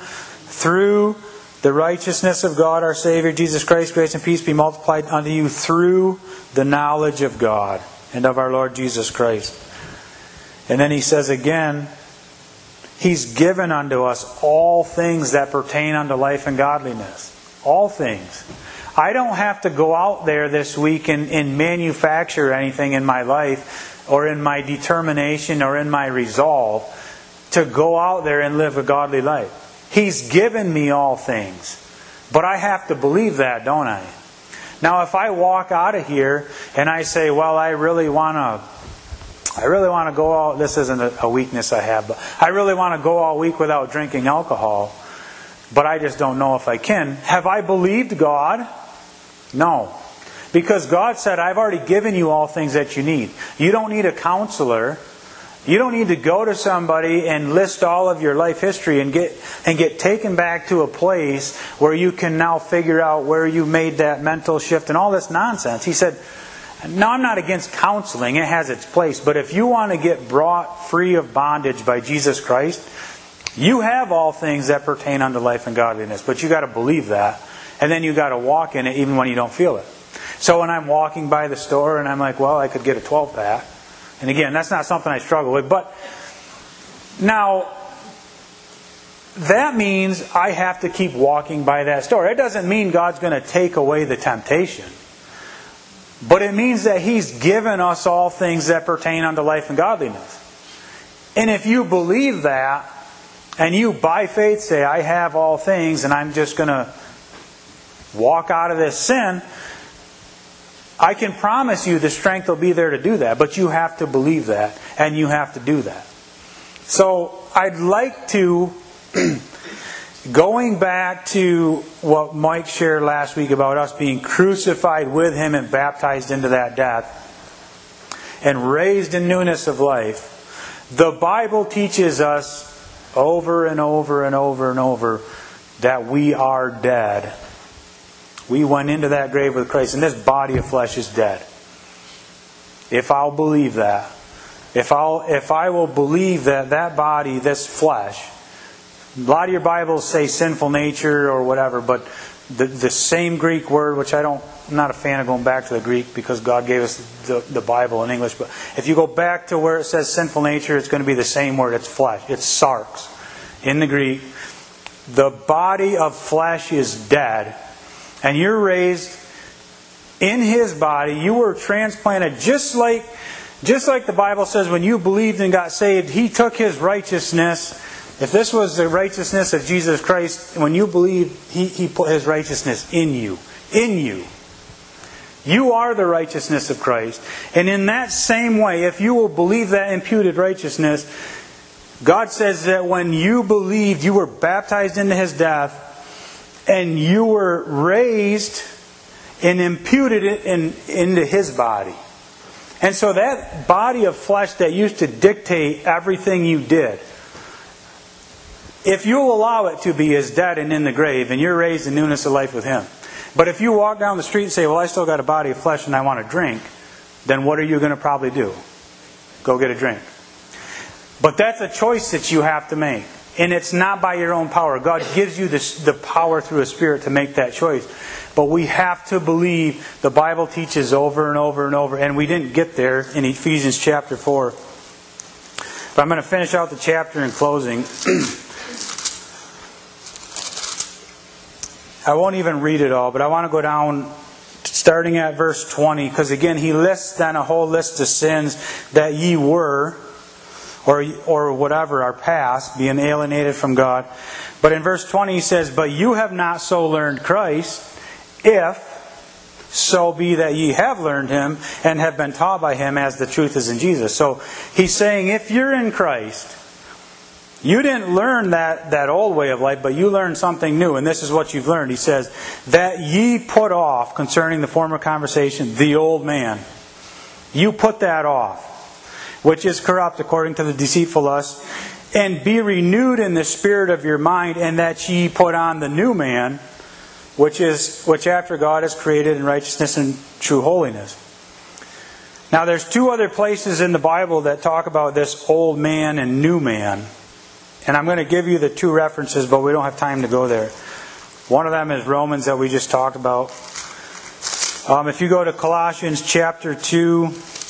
S1: the righteousness of God our Savior Jesus Christ. Grace and peace be multiplied unto you through the knowledge of God and of our Lord Jesus Christ. And then he says again, He's given unto us all things that pertain unto life and godliness. All things. I don't have to go out there this week and manufacture anything in my life or in my determination or in my resolve to go out there and live a godly life. He's given me all things. But I have to believe that, don't I? Now if I walk out of here and I say, well, I really want to go out, this isn't a weakness I have, but I really want to go all week without drinking alcohol, but I just don't know if I can. Have I believed God? No. Because God said, I've already given you all things that you need. You don't need a counselor. You don't need to go to somebody and list all of your life history and get taken back to a place where you can now figure out where you made that mental shift and all this nonsense. He said, now, I'm not against counseling. It has its place. But if you want to get brought free of bondage by Jesus Christ, you have all things that pertain unto life and godliness. But you got to believe that. And then you got to walk in it even when you don't feel it. So when I'm walking by the store and I'm like, well, I could get a 12-pack. And again, that's not something I struggle with. But now, that means I have to keep walking by that store. It doesn't mean God's going to take away the temptation. But it means that He's given us all things that pertain unto life and godliness. And if you believe that, and you by faith say, I have all things, and I'm just going to walk out of this sin, I can promise you the strength will be there to do that. But you have to believe that, and you have to do that. So I'd like to, going back to what Mike shared last week about us being crucified with Him and baptized into that death and raised in newness of life, the Bible teaches us over and over and over and over that we are dead. We went into that grave with Christ, and this body of flesh is dead. If I'll believe that, if I will believe that body, this flesh, a lot of your Bibles say sinful nature or whatever, but the same Greek word, which I'm not a fan of going back to the Greek because God gave us the Bible in English, but if you go back to where it says sinful nature, it's going to be the same word. It's flesh. It's sarx in the Greek. The body of flesh is dead, and you're raised in His body. You were transplanted just like the Bible says when you believed and got saved, He took His righteousness. If this was the righteousness of Jesus Christ, when you believed, He put His righteousness in you. In you. You are the righteousness of Christ. And in that same way, if you will believe that imputed righteousness, God says that when you believed, you were baptized into His death, and you were raised and imputed it into His body. And so that body of flesh that used to dictate everything you did, if you'll allow it to be, is dead and in the grave, and you're raised in newness of life with Him. But if you walk down the street and say, well, I still got a body of flesh and I want a drink, then what are you going to probably do? Go get a drink. But that's a choice that you have to make. And it's not by your own power. God gives you the power through His Spirit to make that choice. But we have to believe the Bible teaches over and over and over. And we didn't get there in Ephesians chapter 4. But I'm going to finish out the chapter in closing. I won't even read it all, but I want to go down starting at verse 20. Because again, he lists then a whole list of sins that ye were, or whatever, are past, being alienated from God. But in verse 20 he says, but you have not so learned Christ, if so be that ye have learned Him, and have been taught by Him, as the truth is in Jesus. So he's saying, if you're in Christ, you didn't learn that old way of life, but you learned something new. And this is what you've learned. He says, that ye put off, concerning the former conversation, the old man. You put that off, which is corrupt according to the deceitful lust, and be renewed in the spirit of your mind, and that ye put on the new man, which after God is created in righteousness and true holiness. Now there's two other places in the Bible that talk about this old man and new man. And I'm going to give you the two references, but we don't have time to go there. One of them is Romans that we just talked about. If you go to Colossians chapter 2,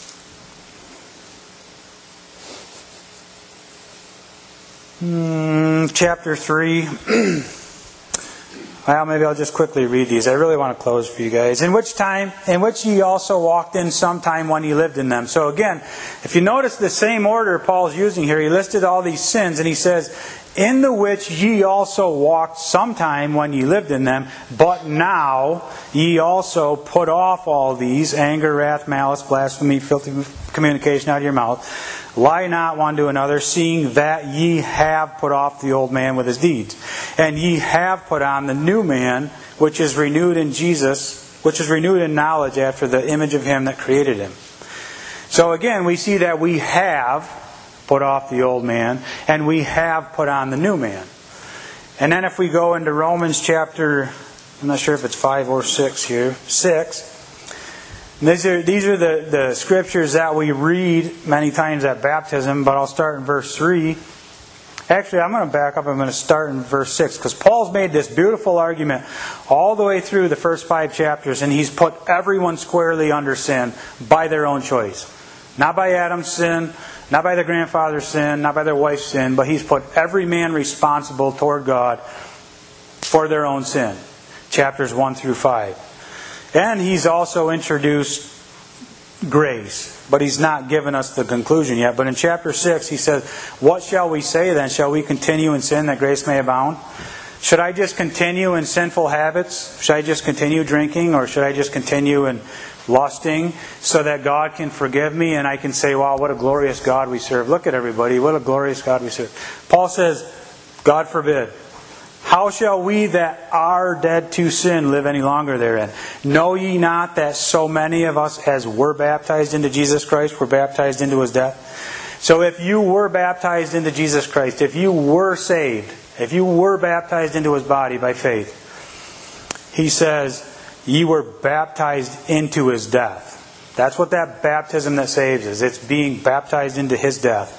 S1: chapter 3. Well, maybe I'll just quickly read these. I really want to close for you guys. In which ye also walked in sometime when ye lived in them. So again, if you notice the same order Paul's using here, he listed all these sins, and he says, in the which ye also walked sometime when ye lived in them, but now ye also put off all these, anger, wrath, malice, blasphemy, filthy communication out of your mouth. Lie not one to another, seeing that ye have put off the old man with his deeds. And ye have put on the new man, which is renewed in Jesus, which is renewed in knowledge after the image of Him that created him. So again, we see that we have put off the old man, and we have put on the new man. And then if we go into Romans chapter, I'm not sure if it's 5 or 6 here, 6. These are the scriptures that we read many times at baptism, but I'll start in verse 3. Actually, I'm going to back up. I'm going to start in verse 6, because Paul's made this beautiful argument all the way through the first 5 chapters, and he's put everyone squarely under sin by their own choice. Not by Adam's sin, not by their grandfather's sin, not by their wife's sin, but he's put every man responsible toward God for their own sin. Chapters 1 through 5. And he's also introduced grace, but he's not given us the conclusion yet. But in chapter 6 he says, what shall we say then? Shall we continue in sin that grace may abound? Should I just continue in sinful habits? Should I just continue drinking? Or should I just continue in lusting so that God can forgive me and I can say, wow, what a glorious God we serve. Look at everybody, what a glorious God we serve. Paul says, God forbid. How shall we that are dead to sin live any longer therein? Know ye not that so many of us as were baptized into Jesus Christ were baptized into His death? So if you were baptized into Jesus Christ, if you were saved, if you were baptized into His body by faith, he says, ye were baptized into His death. That's what that baptism that saves is. It's being baptized into His death.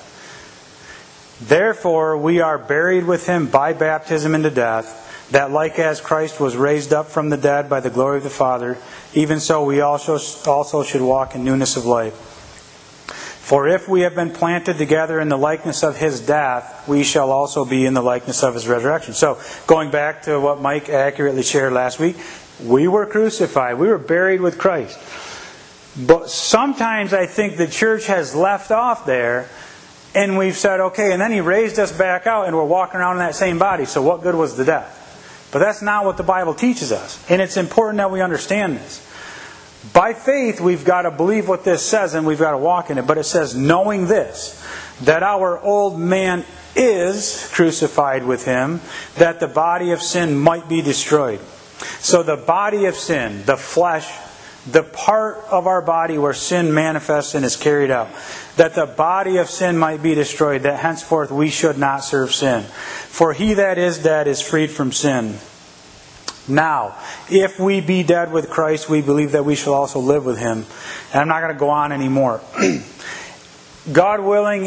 S1: Therefore we are buried with Him by baptism into death, that like as Christ was raised up from the dead by the glory of the Father, even so we also should walk in newness of life. For if we have been planted together in the likeness of His death, we shall also be in the likeness of His resurrection. So, going back to what Mike accurately shared last week, We were crucified. We were buried with Christ. But sometimes I think the church has left off there, and we've said, okay, and then He raised us back out, and we're walking around in that same body, so what good was the death? But that's not what the Bible teaches us. And it's important that we understand this. By faith, we've got to believe what this says, and we've got to walk in it. But it says, knowing this, that our old man is crucified with Him, that the body of sin might be destroyed. So the body of sin, the flesh, the part of our body where sin manifests and is carried out, that the body of sin might be destroyed, that henceforth we should not serve sin. For he that is dead is freed from sin. Now, if we be dead with Christ, we believe that we shall also live with Him. And I'm not going to go on anymore. God willing,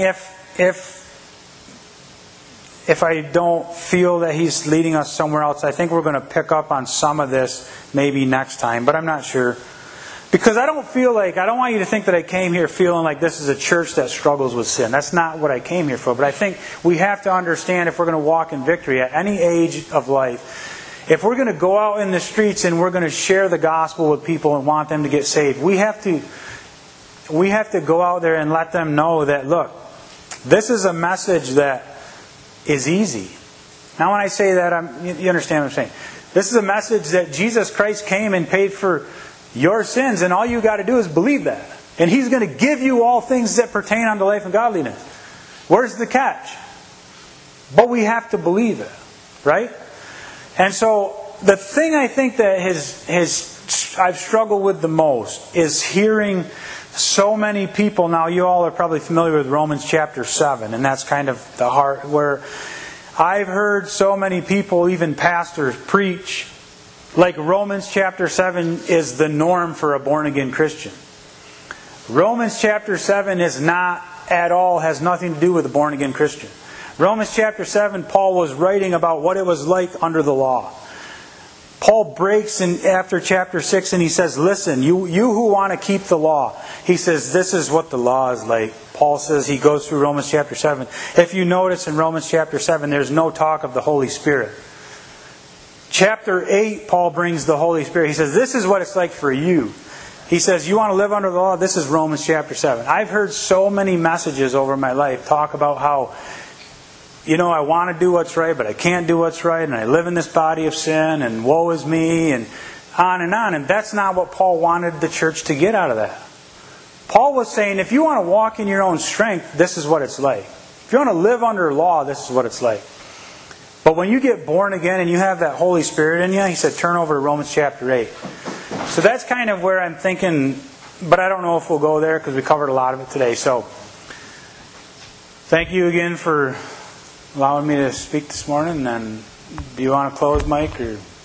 S1: if I don't feel that He's leading us somewhere else, I think we're going to pick up on some of this maybe next time, but I'm not sure. Because I don't want you to think that I came here feeling like this is a church that struggles with sin. That's not what I came here for. But I think we have to understand, if we're going to walk in victory at any age of life, if we're going to go out in the streets and we're going to share the gospel with people and want them to get saved, we have to go out there and let them know that, look, this is a message that is easy. Now when I say that, you understand what I'm saying. This is a message that Jesus Christ came and paid for your sins, and all you got to do is believe that. And He's going to give you all things that pertain unto life and godliness. Where's the catch? But we have to believe it, right? And so the thing I think that I've struggled with the most is hearing so many people. Now you all are probably familiar with Romans chapter 7, and that's kind of the heart where I've heard so many people, even pastors, preach like Romans chapter 7 is the norm for a born-again Christian. Romans chapter 7 is not at all, has nothing to do with a born-again Christian. Romans chapter 7, Paul was writing about what it was like under the law. Paul breaks in after chapter 6 and he says, listen, you who want to keep the law, he says, this is what the law is like. Paul says, he goes through Romans chapter 7. If you notice in Romans chapter 7, there's no talk of the Holy Spirit. Chapter 8, Paul brings the Holy Spirit. He says, this is what it's like for you. He says, you want to live under the law? This is Romans chapter 7. I've heard so many messages over my life talk about how, I want to do what's right, but I can't do what's right, and I live in this body of sin, and woe is me, and on. And that's not what Paul wanted the church to get out of that. Paul was saying, if you want to walk in your own strength, this is what it's like. If you want to live under law, this is what it's like. But when you get born again and you have that Holy Spirit in you, he said, turn over to Romans chapter 8. So that's kind of where I'm thinking, but I don't know if we'll go there because we covered a lot of it today. So thank you again for allowing me to speak this morning. And do you want to close, Mike? Or